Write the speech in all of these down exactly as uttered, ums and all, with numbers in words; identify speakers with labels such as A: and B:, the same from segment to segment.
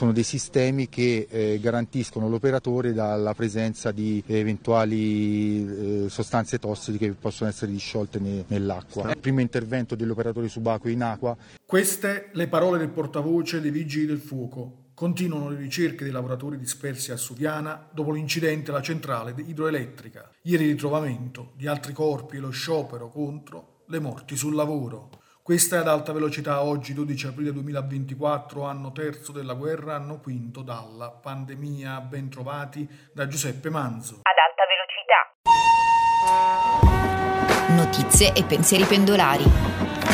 A: sono dei sistemi che eh, garantiscono l'operatore dalla presenza di eventuali eh, sostanze tossiche che possono essere disciolte ne, nell'acqua. Il primo intervento dell'operatore subacqueo in acqua.
B: Queste le parole del portavoce dei Vigili del Fuoco. Continuano le ricerche dei lavoratori dispersi a Suviana dopo l'incidente alla centrale idroelettrica. Ieri il ritrovamento di altri corpi e lo sciopero contro le morti sul lavoro. Questa è Ad Alta Velocità, oggi dodici aprile duemilaventiquattro, anno terzo della guerra, anno quinto dalla pandemia. Ben trovati da Giuseppe Manzo.
C: Ad Alta Velocità.
D: Notizie e pensieri pendolari.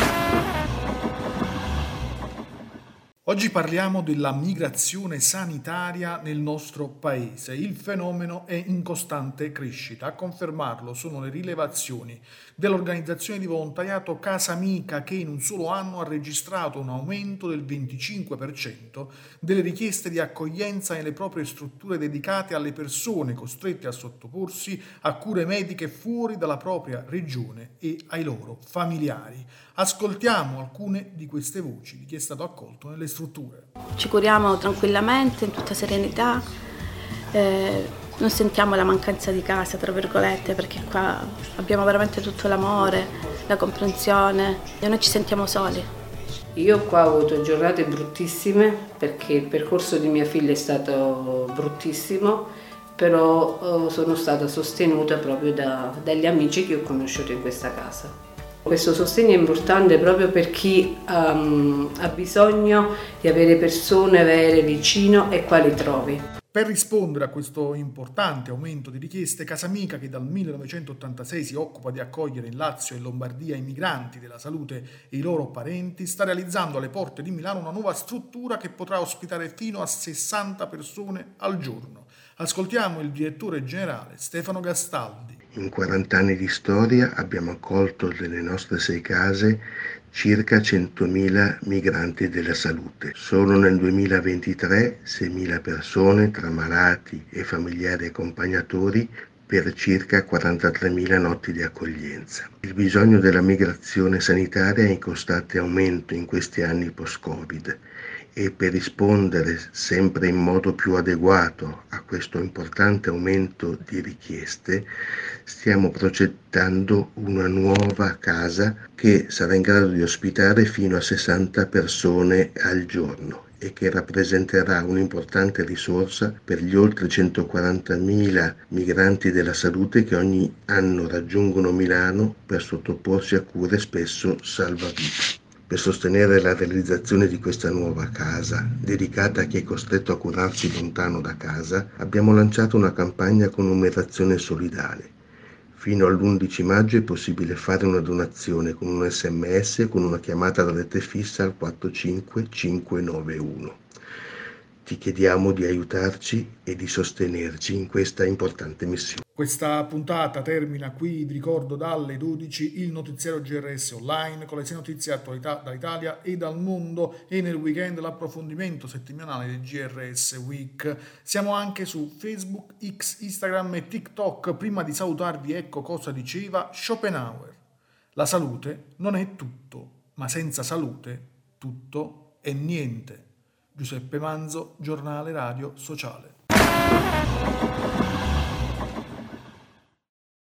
B: Oggi parliamo della migrazione sanitaria nel nostro paese. Il fenomeno è in costante crescita. A confermarlo sono le rilevazioni dell'organizzazione di volontariato Casa Amica, che in un solo anno ha registrato un aumento del venticinque per cento delle richieste di accoglienza nelle proprie strutture dedicate alle persone costrette a sottoporsi a cure mediche fuori dalla propria regione e ai loro familiari. Ascoltiamo alcune di queste voci di chi è stato accolto nelle strutture.
E: Ci curiamo tranquillamente, in tutta serenità, eh, non sentiamo la mancanza di casa, tra virgolette, perché qua abbiamo veramente tutto l'amore, la comprensione e noi ci sentiamo soli.
F: Io qua ho avuto giornate bruttissime perché il percorso di mia figlia è stato bruttissimo, però eh, sono stata sostenuta proprio da, dagli amici che ho conosciuto in questa casa. Questo sostegno è importante proprio per chi um, ha bisogno di avere persone vere vicino e quali trovi.
B: Per rispondere a questo importante aumento di richieste, Casa Amica, che dal millenovecentottantasei si occupa di accogliere in Lazio e Lombardia i migranti della salute e i loro parenti, sta realizzando alle porte di Milano una nuova struttura che potrà ospitare fino a sessanta persone al giorno. Ascoltiamo il direttore generale Stefano Gastaldi.
G: In quaranta anni di storia abbiamo accolto nelle nostre sei case circa centomila migranti della salute. Solo nel duemilaventitré seimila persone tra malati e familiari accompagnatori per circa quarantatremila notti di accoglienza. Il bisogno della migrazione sanitaria è in costante aumento in questi anni post-Covid e per rispondere sempre in modo più adeguato a questo importante aumento di richieste stiamo progettando una nuova casa che sarà in grado di ospitare fino a sessanta persone al giorno e che rappresenterà un'importante risorsa per gli oltre centoquarantamila migranti della salute che ogni anno raggiungono Milano per sottoporsi a cure spesso salvavita. Per sostenere la realizzazione di questa nuova casa, dedicata a chi è costretto a curarsi lontano da casa, abbiamo lanciato una campagna con numerazione solidale. Fino all'undici maggio è possibile fare una donazione con un sms e con una chiamata da rete fissa al quattro cinque cinque nove uno. Ti chiediamo di aiutarci e di sostenerci in questa importante missione.
B: Questa puntata termina qui, vi ricordo dalle dodici il notiziario G R S online con le sei notizie e attualità dall'Italia e dal mondo, e nel weekend l'approfondimento settimanale del G R S Week. Siamo anche su Facebook, X, Instagram e TikTok. Prima di salutarvi ecco cosa diceva Schopenhauer: la salute non è tutto, ma senza salute tutto è niente. Giuseppe Manzo, Giornale Radio Sociale.